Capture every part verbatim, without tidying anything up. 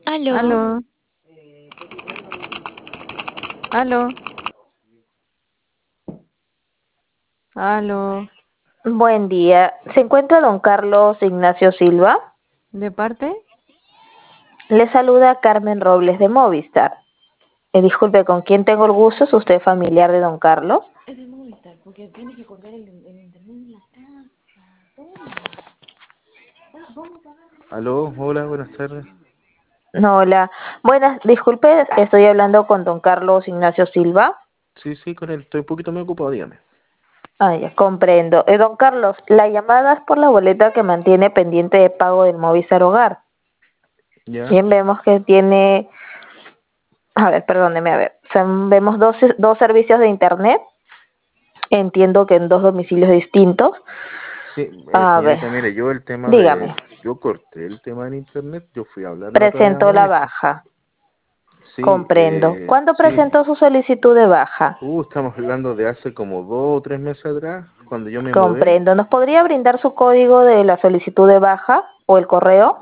Aló, Aló, aló, aló. Buen día. ¿Se encuentra don Carlos Ignacio Silva? ¿De parte? Le saluda Carmen Robles de Movistar. Eh, disculpe, ¿con quién tengo el gusto? ¿Es usted familiar de don Carlos? Es de Movistar, porque tienes que colgar el, el internet en la casa. Toma. Vamos a ver. aló, hola, buenas tardes. No, hola. Buenas, disculpe, estoy hablando con don Carlos Ignacio Silva. Sí, sí, con él estoy un poquito muy ocupado, dígame. Ah, ya comprendo. Eh, don Carlos, la llamada es por la boleta que mantiene pendiente de pago del Movistar Hogar. ¿Ya? Bien, vemos que tiene, a ver, perdóneme, a ver, Son- vemos dos, dos servicios de internet. Entiendo que en dos domicilios distintos. Sí, eh, A ver, señorita, mire, yo el tema dígame, de... Yo corté el tema del internet, yo fui a hablar la otra vez a presentó la Movistar. baja, Sí, comprendo. eh, ¿Cuándo sí. presentó su solicitud de baja? Uh, estamos hablando de hace como dos o tres meses atrás, cuando yo me mudé, Comprendo. ¿Nos podría brindar su código de la solicitud de baja o el correo?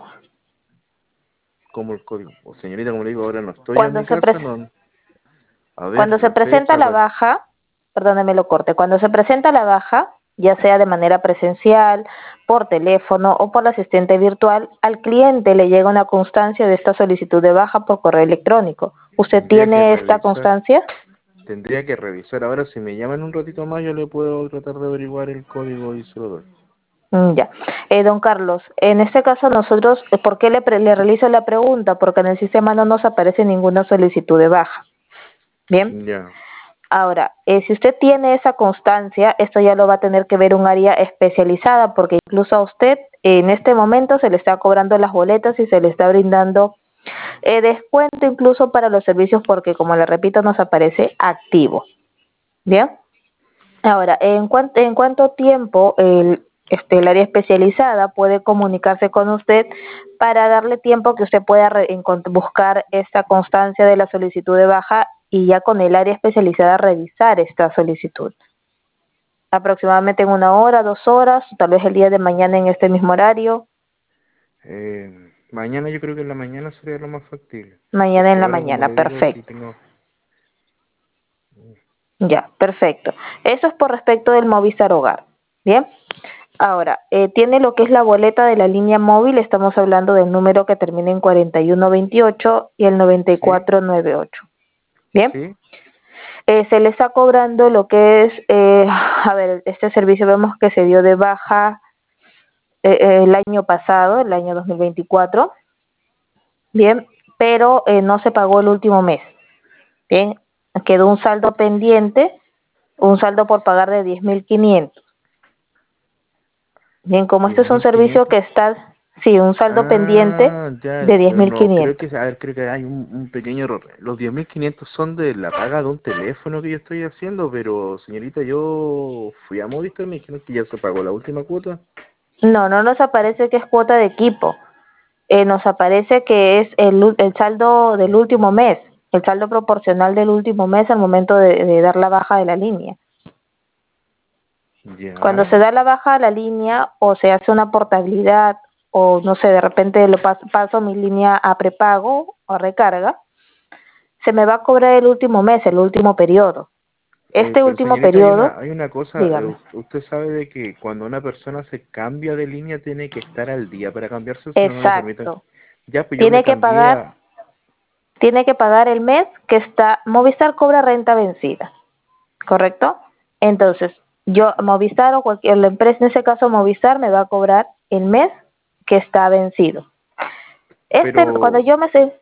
como el código. Oh, señorita, como le digo, ahora no estoy en Cuando mi se, casa, pres- no. A ver, Cuando se la presenta fecha, la cuál. baja, perdóneme lo corte, cuando se presenta la baja, ya sea de manera presencial, por teléfono o por la asistente virtual, al cliente le llega una constancia de esta solicitud de baja por correo electrónico. ¿Usted Tendría que tiene esta revisar. constancia? Tendría que revisar. Ahora, si me llaman un ratito más, yo le puedo tratar de averiguar el código y se lo doy. Mm, ya. Eh, don Carlos, en este caso nosotros, eh, ¿por qué le, pre- le realizo la pregunta? Porque en el sistema no nos aparece ninguna solicitud de baja. Bien. Ya. Ahora, eh, si usted tiene esa constancia, esto ya lo va a tener que ver un área especializada, porque incluso a usted en este momento se le está cobrando las boletas y se le está brindando eh, descuento incluso para los servicios, porque como le repito, nos aparece activo. Bien. Ahora, ¿en, cuan- en cuánto tiempo el, este, el área especializada puede comunicarse con usted para darle tiempo que usted pueda re- encont- buscar esta constancia de la solicitud de baja y ya con el área especializada revisar esta solicitud? Aproximadamente en una hora, dos horas, tal vez el día de mañana en este mismo horario, Eh, mañana yo creo que en la mañana sería lo más factible. mañana Porque en la ahora, como mañana, le digo, sí perfecto. tengo... Ya, perfecto. Eso es por respecto del Movistar Hogar. Bien. Ahora, eh, tiene lo que es la boleta de la línea móvil, estamos hablando del número que termina en cuarenta y uno veintiocho y el noventa y ¿Sí? cuatro noventa y ocho. Bien, ¿Sí? eh, se le está cobrando lo que es, eh, a ver, este servicio vemos que se dio de baja eh, eh, el año pasado, el año dos mil veinticuatro, bien, pero eh, no se pagó el último mes. Bien, quedó un saldo pendiente, un saldo por pagar de diez mil quinientos. Bien, como ¿Diez este es un mil servicio quinientos? que está, sí, un saldo pendiente Ah, ya, de diez pero mil no, creo quinientos. que, a ver, creo que hay un, un pequeño error. Los diez mil quinientos son de la paga de un teléfono que yo estoy haciendo, pero señorita, yo fui a Movistar y me dijeron que ya se pagó la última cuota. No, no nos aparece que es cuota de equipo. Eh, nos aparece que es el, u- el saldo del último mes, el saldo proporcional del último mes al momento de, de dar la baja de la línea. Cuando Ya, se da la baja de la línea o se hace una portabilidad o no sé, de repente lo paso, paso mi línea a prepago o recarga, se me va a cobrar el último mes, el último periodo. eh, Este pero último señorita, hay periodo, una, hay una cosa, eh, dígame. us- usted sabe de que cuando una persona se cambia de línea tiene que estar al día para cambiarse, si no, no le permiten. Exacto. Ya, pues yo me Tiene que cambié pagar, a... tiene que pagar el mes que está, Movistar cobra renta vencida, ¿correcto? Entonces, yo, Movistar o cualquier la empresa, en ese caso Movistar, me va a cobrar el mes que está vencido. Este, cuando Pero, yo me sé,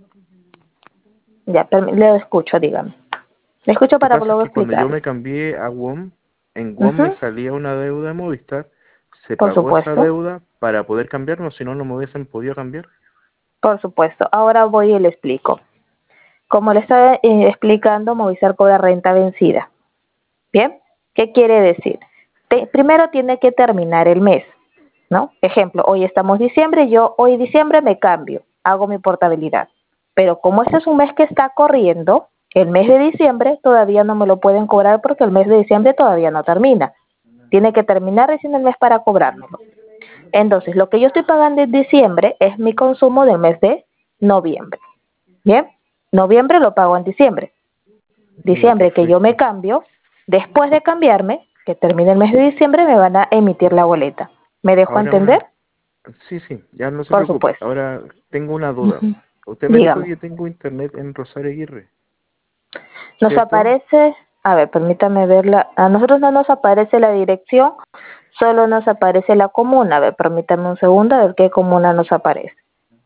ya, permi- le escucho, dígame. Le lo escucho que para pasa es luego que cuando yo explicarle. me cambié a WOM, en WOM me Ujú, salía una deuda de Movistar, se por pagó esa supuesto, deuda para poder cambiarnos, si no, no me hubiesen podido cambiar. por supuesto. Ahora voy y le explico. Como le estaba eh, explicando, Movistar cobra renta vencida. ¿Bien? ¿Qué quiere decir? Te- primero tiene que terminar el mes, ¿no? Ejemplo, hoy estamos diciembre, yo hoy diciembre me cambio, hago mi portabilidad. Pero como este es un mes que está corriendo, el mes de diciembre todavía no me lo pueden cobrar porque el mes de diciembre todavía no termina. Tiene que terminar recién el mes para cobrármelo. Entonces, lo que yo estoy pagando en diciembre es mi consumo del mes de noviembre. Bien, noviembre lo pago en diciembre. Diciembre que yo me cambio, después de cambiarme, que termine el mes de diciembre, me van a emitir la boleta. ¿Me dejo Ahora entender? una... Sí, sí, ya no se Por preocupe. supuesto. Ahora tengo una duda. Uh-huh. Usted me dijo Dígame. que yo tengo internet en Rosario Aguirre, Nos ¿cierto? aparece, a ver, permítame verla. A nosotros no nos aparece la dirección, solo nos aparece la comuna. A ver, permítame un segundo a ver qué comuna nos aparece.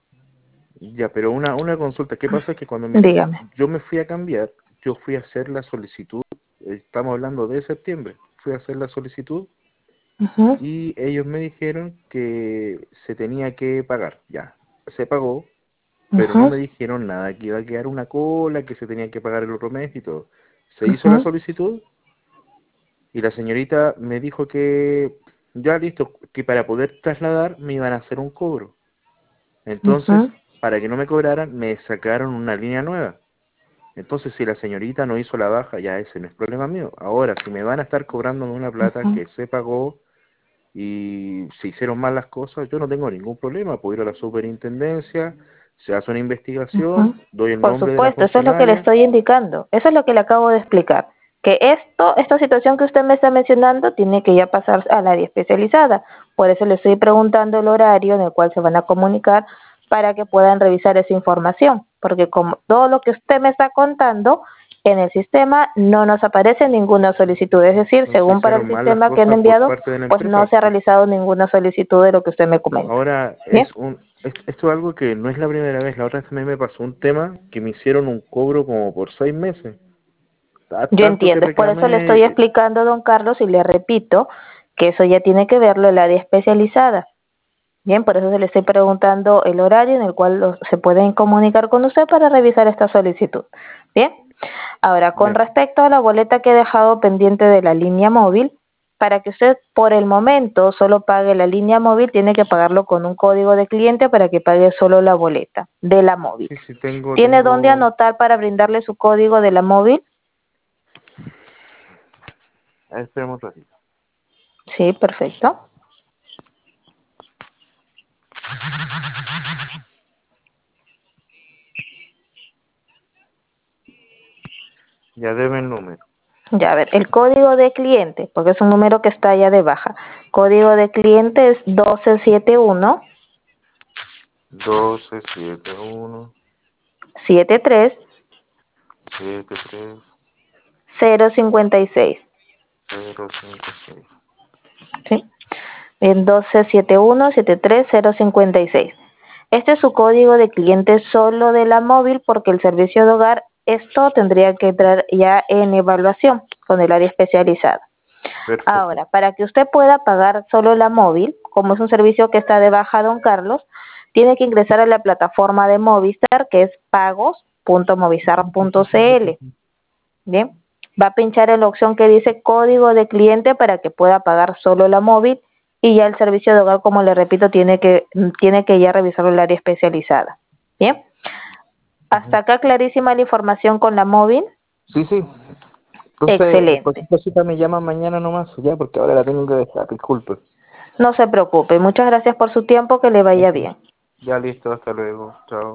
Ya, pero una, una consulta. ¿Qué pasa? Es que cuando me, Dígame. yo me fui a cambiar, yo fui a hacer la solicitud, estamos hablando de septiembre, fui a hacer la solicitud Uh-huh. y ellos me dijeron que se tenía que pagar. Ya, se pagó, pero no Uh-huh. me dijeron nada, que iba a quedar una cola, que se tenía que pagar el otro mes y todo. Se Uh-huh. hizo la solicitud y la señorita me dijo que ya listo, que para poder trasladar me iban a hacer un cobro. Entonces, Uh-huh. para que no me cobraran, me sacaron una línea nueva. Entonces, si la señorita no hizo la baja, ya ese no es problema mío. Ahora, si me van a estar cobrando una plata Uh-huh. que se pagó y se hicieron mal las cosas, yo no tengo ningún problema. Puedo ir a la superintendencia, se hace una investigación, Uh-huh. doy el Por nombre de la supuesto, eso es lo que le funcionaria. estoy indicando. Eso es lo que le acabo de explicar. Que esto, esta situación que usted me está mencionando tiene que ya pasar al área especializada. Por eso le estoy preguntando el horario en el cual se van a comunicar para que puedan revisar esa información. Porque como todo lo que usted me está contando, en el sistema no nos aparece ninguna solicitud. Es decir, Se según para el hicieron mal las sistema que han cosas por enviado, parte de la pues no empresa. se ha realizado ninguna solicitud de lo que usted me comenta. Ahora, ¿Bien? es un es- esto es algo que no es la primera vez. La otra vez también me pasó un tema que me hicieron un cobro como por seis meses. A Yo tanto que entiendo, es por eso le estoy reclamé, explicando, don Carlos, y le repito que eso ya tiene que verlo el área especializada. Bien, por eso se le estoy preguntando el horario en el cual los- se pueden comunicar con usted para revisar esta solicitud. Bien, ahora con ya, respecto a la boleta que he dejado pendiente de la línea móvil, para que usted por el momento solo pague la línea móvil, tiene que pagarlo con un código de cliente para que pague solo la boleta de la móvil. sí, sí, tengo, ¿Tiene dónde tengo, anotar para brindarle su código de la móvil? a ver, esperemos un ratito. Sí, perfecto. Ya debe el número. Ya, a ver, el código de cliente, porque es un número que está ya de baja. Código de cliente es doce setenta y uno, doce, siete, uno, setenta y tres, siete, tres, cero cincuenta y seis. cero, cinco, seis. ¿Sí? En doce setenta y uno, setenta y tres, cero cincuenta y seis. Este es su código de cliente solo de la móvil porque el servicio de hogar, esto tendría que entrar ya en evaluación con el área especializada. Perfecto. Ahora, para que usted pueda pagar solo la móvil, como es un servicio que está de baja, don Carlos, tiene que ingresar a la plataforma de Movistar, que es pagos punto movistar punto c l. Bien, va a pinchar en la opción que dice código de cliente para que pueda pagar solo la móvil y ya el servicio de hogar, como le repito, tiene que, tiene que ya revisar el área especializada. Bien, hasta acá clarísima la información con la móvil. Sí, sí. Entonces, Excelente. cualquier cosita me llama mañana nomás, ya, porque ahora la tengo que dejar, disculpe. No se preocupe. Muchas gracias por su tiempo. Que le vaya bien. Ya listo, hasta luego. Chao.